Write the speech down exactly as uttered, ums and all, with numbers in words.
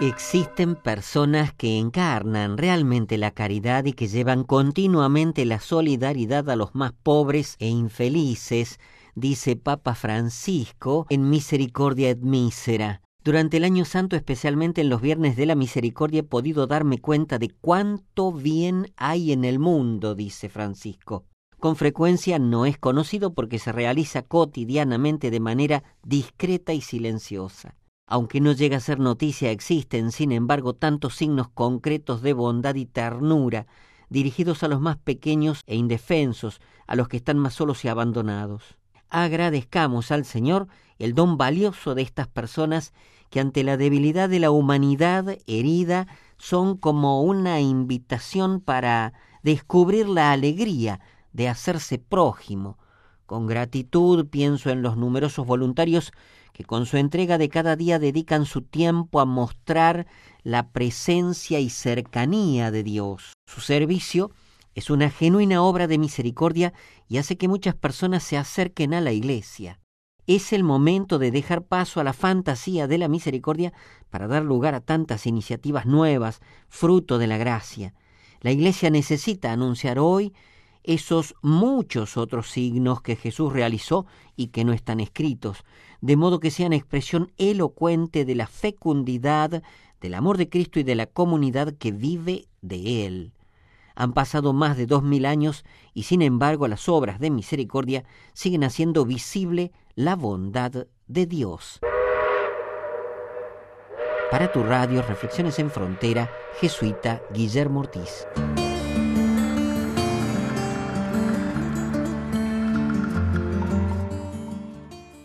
Existen personas que encarnan realmente la caridad y que llevan continuamente la solidaridad a los más pobres e infelices, dice Papa Francisco en Misericordia et Misera. Durante el Año Santo, especialmente en los Viernes de la Misericordia, he podido darme cuenta de cuánto bien hay en el mundo, dice Francisco. Con frecuencia no es conocido porque se realiza cotidianamente de manera discreta y silenciosa. Aunque no llega a ser noticia, existen, sin embargo, tantos signos concretos de bondad y ternura, dirigidos a los más pequeños e indefensos, a los que están más solos y abandonados. Agradezcamos al Señor el don valioso de estas personas que ante la debilidad de la humanidad herida son como una invitación para descubrir la alegría de hacerse prójimo. Con gratitud pienso en los numerosos voluntarios que con su entrega de cada día dedican su tiempo a mostrar la presencia y cercanía de Dios. Su servicio es una genuina obra de misericordia y hace que muchas personas se acerquen a la Iglesia. Es el momento de dejar paso a la fantasía de la misericordia para dar lugar a tantas iniciativas nuevas, fruto de la gracia. La Iglesia necesita anunciar hoy esos muchos otros signos que Jesús realizó y que no están escritos, de modo que sean expresión elocuente de la fecundidad, del amor de Cristo y de la comunidad que vive de Él. Han pasado más de dos mil años y sin embargo las obras de misericordia siguen haciendo visible la bondad de Dios. Para tu radio, Reflexiones en Frontera, jesuita Guillermo Ortiz.